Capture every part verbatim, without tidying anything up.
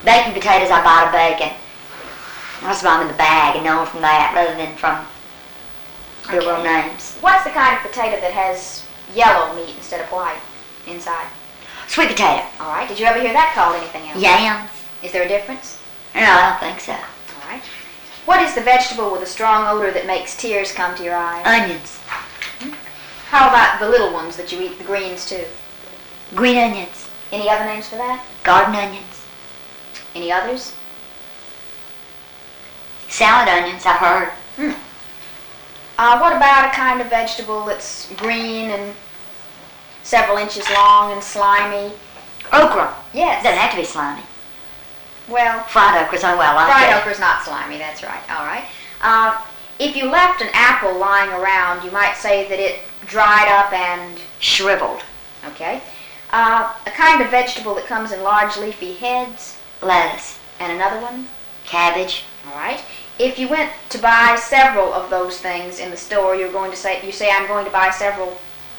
Baking potatoes, I buy the bacon. I just buy them in the bag and know them from that rather than from their Okay. real names. What's the kind of potato that has yellow meat instead of white inside? Sweet potato. All right. Did you ever hear that called anything else? Yams. Is there a difference? No, I don't think so. All right. What is the vegetable with a strong odor that makes tears come to your eyes? Onions. How about the little ones that you eat, the greens too? Green onions. Any other names for that? Garden onions. Any others? Salad onions, I've heard. Hmm. Uh, what about a kind of vegetable that's green and several inches long and slimy? Okra. Yes. Doesn't have to be slimy. Well, Fried okra's the only way I like fried it. okra is not slimy, that's right. All right. Uh, if you left an apple lying around, you might say that it dried up and... Shriveled. Okay. Uh, a kind of vegetable that comes in large leafy heads. Lettuce. And another one. Cabbage. All right. If you went to buy several of those things in the store, you're going to say, you say, I'm going to buy several...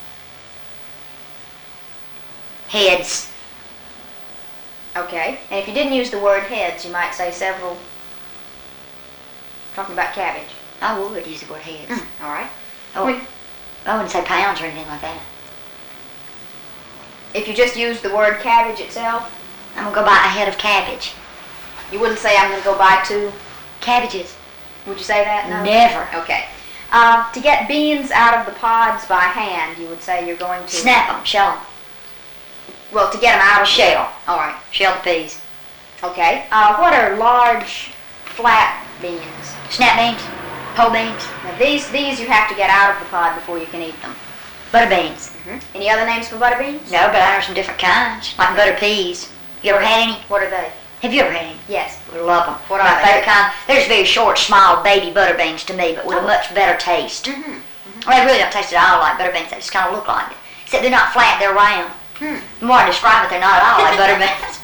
Heads. Okay. And if you didn't use the word heads, you might say several... Talking about cabbage. I would use the word heads. Mm, all right. Oh, We- I wouldn't say pounds or anything like that. If you just used the word cabbage itself, I'm going to go buy a head of cabbage. you wouldn't say, I'm going to go buy two. Cabbages. Would you say that? No? Never. Okay. Uh, to get beans out of the pods by hand, you would say you're going to... Snap them, shell them. Well, to get them out of Shell. All right. Shell the peas. Okay. Uh, what are large, flat beans? Snap beans. Pole beans. Now, these these you have to get out of the pod before you can eat them. Butter beans. Mm-hmm. Any other names for butter beans? No, but I know some different kinds. Like butter peas. You ever had any? What are they? Have you ever had any? Yes. We love them. What My are they? favorite kind. They're just very short, small baby butter beans to me, but with Oh. a much better taste. Mm-hmm. Well, they really don't taste at all like butter beans. They just kind of look like it. Except they're not flat, they're round. Hmm. The more I describe it, they're not at all like butter beans.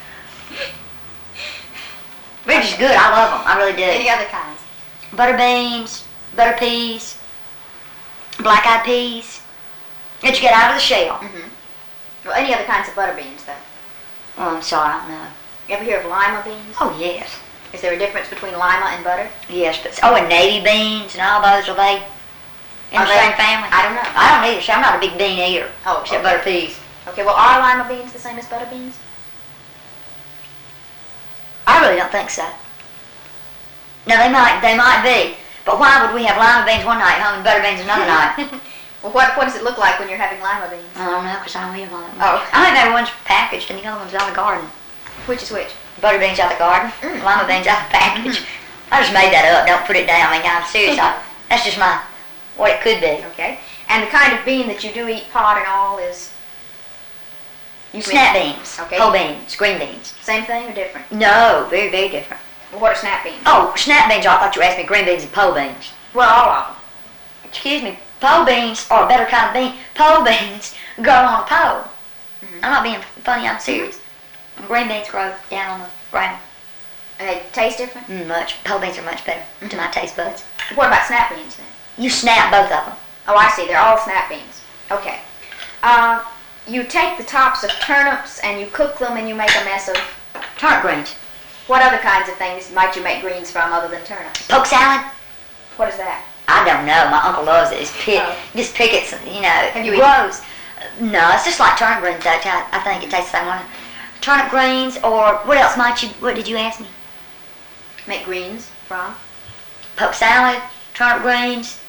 They're just good. I love them. I really do. Any other kinds? Butter beans, butter peas, black-eyed peas that you get out of the shell. Mm-hmm. Well, any other kinds of butter beans, though? Oh, I'm sorry, I don't know. You ever hear of lima beans? Oh, yes. Is there a difference between lima and butter? Yes, but, oh, and navy beans and all those, are they in Are the they? same family? I don't know. I don't either. See, I'm not a big bean eater. Oh, Except okay. butter peas. Okay, well, are lima beans the same as butter beans? I really don't think so. No, they might, they might be. But why would we have lima beans one night home and butter beans another night? Well, what what does it look like when you're having lima beans? I don't know, because I don't eat them all that much. Oh. I think that one's packaged and the other one's out of the garden. Which is which? Butter beans out of the garden, Mm. lima beans out of the package. I just made that up. Don't put it down. I mean, I'm serious. I, that's just my, what it could be. Okay. And the kind of bean that you do eat pod and all is You snap beans, Okay. whole beans, green beans. same thing or different? No, very, very different. Well, what are snap beans? Oh, snap beans, I thought you were asking me green beans and pole beans. Well, all of them. Excuse me, pole beans are a better kind of bean. Pole beans grow on a pole. Mm-hmm. I'm not being funny, I'm serious. And green beans grow down on the ground. And they taste different? Mm, much. Pole beans are much better to my taste buds. What about snap beans then? You snap both of them. Oh, I see. They're all snap beans. Okay. Uh, you take the tops of turnips and you cook them and you make a mess of... Turnip greens. What other kinds of things might you make greens from other than turnips? Poke salad? What is that? I don't know. My uncle loves it. It's pick, Oh. just pick it, you know, Have you it grows. No, it's just like turnip greens, though. I, I think it tastes the same way. Turnip greens, or what else might you, what did you ask me? Make greens from? Poke salad, turnip greens,